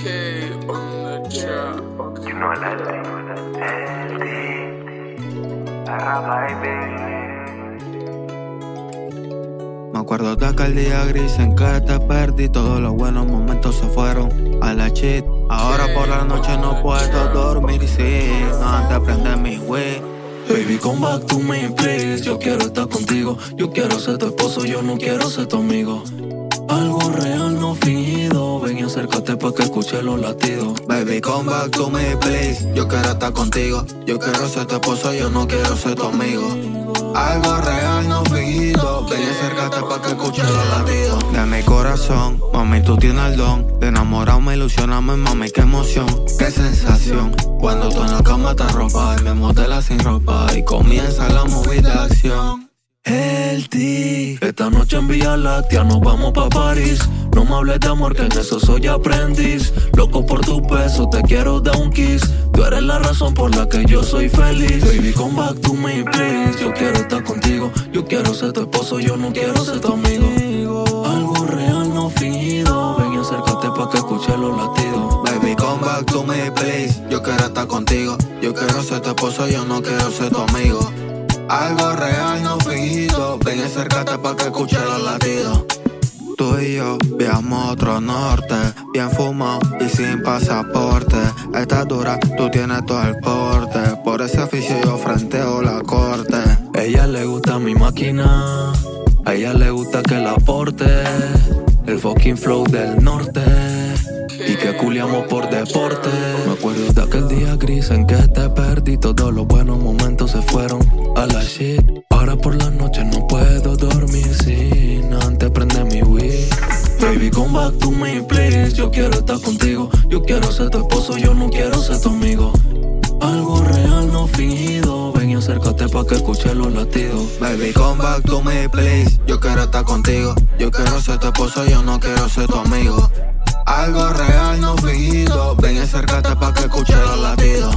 You know that Me acuerdo de aquel día gris en que te perdí. Todos los buenos momentos se fueron a la shit. Ahora por la noche no puedo dormir y si no antes prende mi weed. Baby, come back to me, please. Yo quiero estar contigo. Yo quiero ser tu esposo, yo no quiero ser tu amigo. Algo real, no fingido. Ven y acércate pa' que escuche los latidos. Baby, come back to me, please. Yo quiero estar contigo. Yo quiero ser tu esposo, yo no quiero ser tu amigo. Algo real, no fingido. Ven y acércate pa' que escuche los latidos de mi corazón. Mami, tú tienes el don de enamorarme, ilusionarme, mami, qué emoción, qué sensación. Cuando tú en la cama te arropas y me modelas sin ropa y comienza la movida de acción. Healthy. Esta noche en Vía Láctea nos vamos pa' París. No me hables de amor, que en eso soy aprendiz. Loco por tu peso, te quiero dar un kiss. Tú eres la razón por la que yo soy feliz. Baby, come back to me, please. Yo quiero estar contigo. Yo quiero ser tu esposo, yo no quiero ser tu amigo. Algo real, no fingido. Ven y acércate pa' que escuche los latidos. Baby, come back to me, please. Yo quiero estar contigo. Yo quiero ser tu esposo, yo no quiero ser tu amigo. Algo real, no fingido. Ven y acércate pa' que escuche los latidos. Tú y yo viajamos a otro norte, bien fumado y sin pasaporte. Estás dura, tú tienes todo el porte. Por ese oficio yo frenteo la corte. Ella le gusta mi máquina, a ella le gusta que la porte. El fucking flow del norte y que culiamos por deporte. Me acuerdo de aquel día gris en que te perdí. Todos los buenos momentos se fueron a la shit. Ahora por la noche no puedo dormir sin antes prende mi weed. Baby, come back to me, please. Yo quiero estar contigo. Yo quiero ser tu esposo, yo no quiero ser tu amigo. Algo real, no fingido. Ven y acércate pa' que escuche los latidos. Baby, come back to me, please. Yo quiero estar contigo. Yo quiero ser tu esposo, yo no quiero ser tu amigo. Algo real, no fingido. Ven y acércate pa' que escuche los latidos.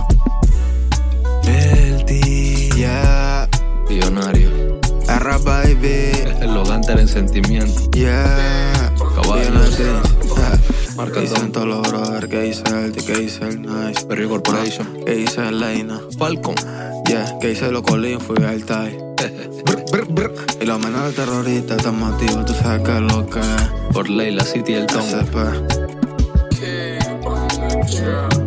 Healthy. Yeah. Millonario. R, baby. El Loganter en sentimiento. Yeah. Caballos. Marca el Dicen todos los brothers que hice el T, que hice el Nice, Perry Corporation, que hice el Leina, Falcon. Yeah, que hice los Colín, fui el Tai. Y los menores terroristas están motivos, tú sabes que es lo que es. Por ley, la City y el Tom. SP.